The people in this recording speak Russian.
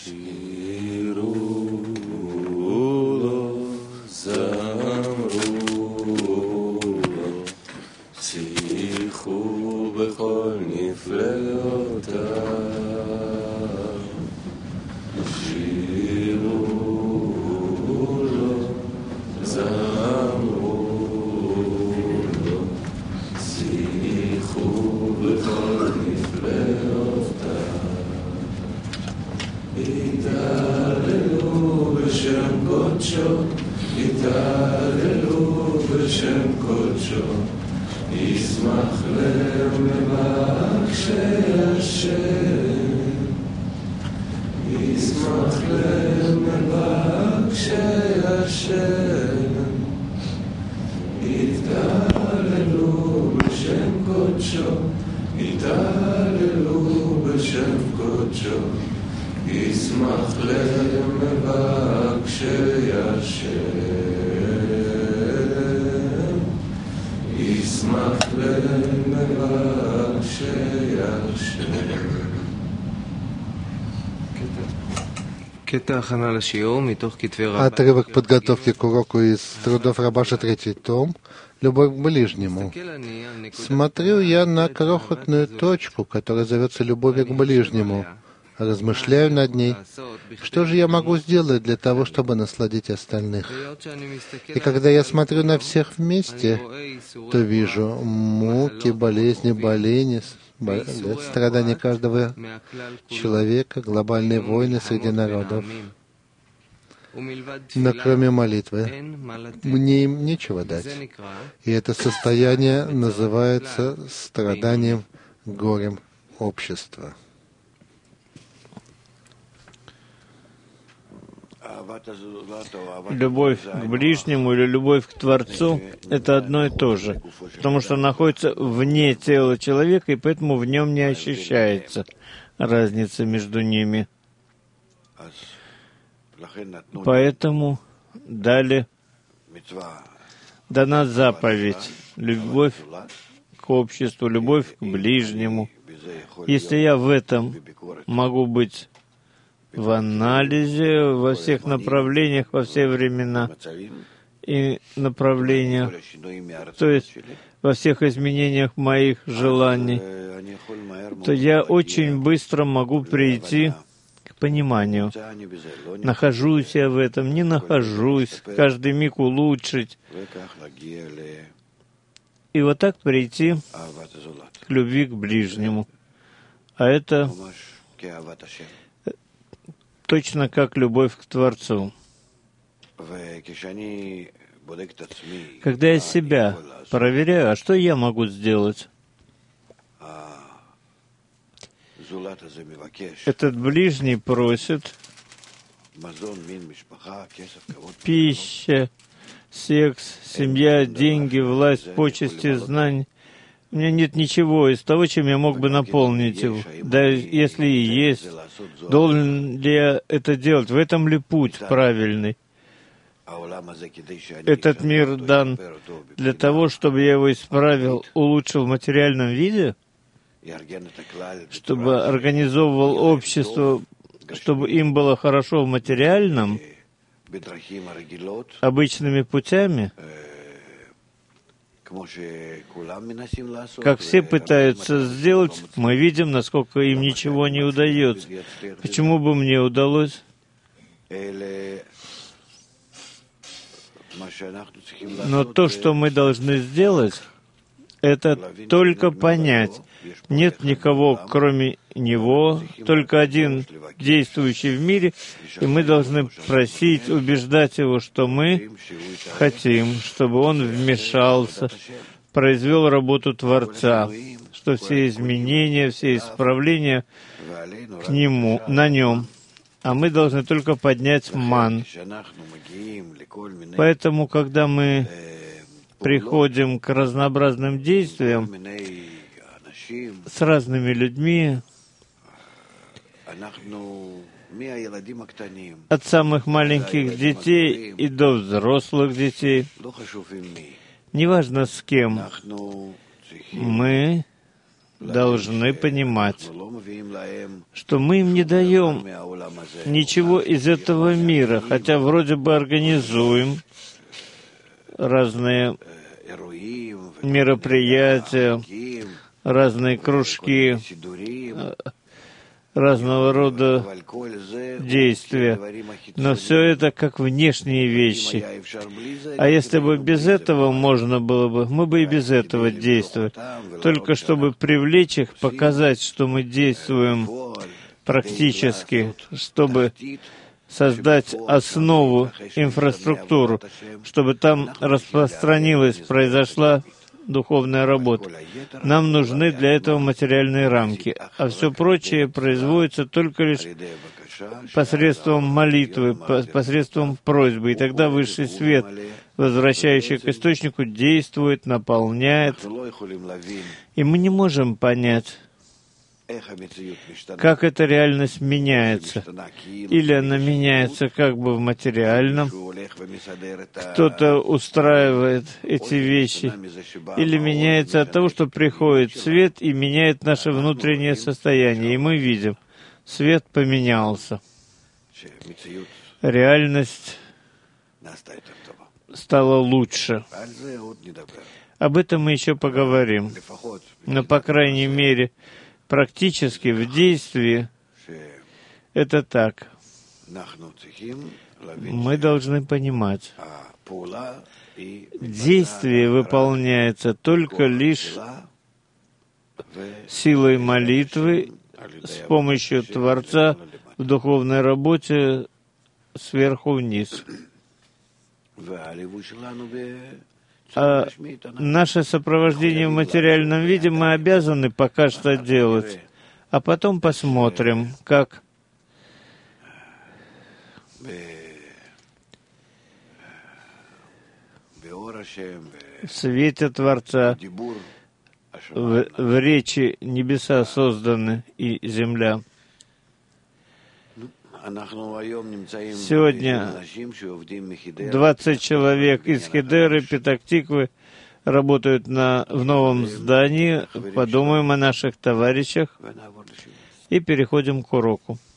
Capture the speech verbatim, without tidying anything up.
Отрывок подготовки к уроку из трудов Рабаша, третий том. Любовь к ближнему. Смотрю я на крохотную точку, которая зовется любовью к ближнему. Размышляю над ней. Что же я могу сделать для того, чтобы насладить остальных? И когда я смотрю на всех вместе, то вижу муки, болезни, болезни, страдания каждого человека, глобальные войны среди народов. Но кроме молитвы, мне им нечего дать. И это состояние называется страданием, горем общества. Любовь к ближнему или любовь к Творцу — это одно и то же, потому что находится вне тела человека, и поэтому в нем не ощущается разница между ними. Поэтому дали, дана заповедь — любовь к обществу, любовь к ближнему. Если я в этом могу быть в анализе, во всех направлениях, во все времена и направлениях, то есть во всех изменениях моих желаний, то я очень быстро могу прийти к пониманию. Нахожусь я в этом, не нахожусь, каждый миг улучшить. И вот так прийти к любви к ближнему. А это точно как любовь к Творцу. Когда я себя проверяю, а что я могу сделать? Этот ближний просит пища, секс, семья, деньги, власть, почести, знания. У меня нет ничего из того, чем я мог бы наполнить его. Да если и есть, должен ли я это делать? В этом ли путь правильный? Этот мир дан для того, чтобы я его исправил, улучшил в материальном виде, чтобы организовывал общество, чтобы им было хорошо в материальном, обычными путями, как все пытаются сделать, мы видим, насколько им ничего не удается. Почему бы мне удалось? Но то, что мы должны сделать, это только понять. Нет никого, кроме Него, только один действующий в мире, и мы должны просить, убеждать Его, что мы хотим, чтобы Он вмешался, произвел работу Творца, что все изменения, все исправления к Нему, на Нем, а мы должны только поднять ман. Поэтому, когда мы приходим к разнообразным действиям с разными людьми, от самых маленьких детей и до взрослых детей, неважно с кем, мы должны понимать, что мы им не даем ничего из этого мира, хотя вроде бы организуем разные мероприятия, разные кружки, разного рода действия. Но все это как внешние вещи. А если бы без этого можно было бы, мы бы и без этого действовали. Только чтобы привлечь их, показать, что мы действуем практически, чтобы создать основу, инфраструктуру, чтобы там распространилась, произошла духовная работа. Нам нужны для этого материальные рамки, а все прочее производится только лишь посредством молитвы, посредством просьбы. И тогда высший свет, возвращающий к источнику, действует, наполняет. И мы не можем понять, как эта реальность меняется. Или она меняется как бы в материальном, кто-то устраивает эти вещи, или меняется от того, что приходит свет и меняет наше внутреннее состояние. И мы видим, свет поменялся. Реальность стала лучше. Об этом мы еще поговорим. Но, по крайней мере, практически в действии это так. Мы должны понимать, действие выполняется только лишь силой молитвы, с помощью Творца в духовной работе сверху вниз. А наше сопровождение в материальном виде мы обязаны пока что делать. А потом посмотрим, как в свете Творца, в, в речи небеса созданы и земля. Сегодня двадцать человек из Хедеры, Петах-Тиквы работают на, в новом здании. Подумаем о наших товарищах и переходим к уроку.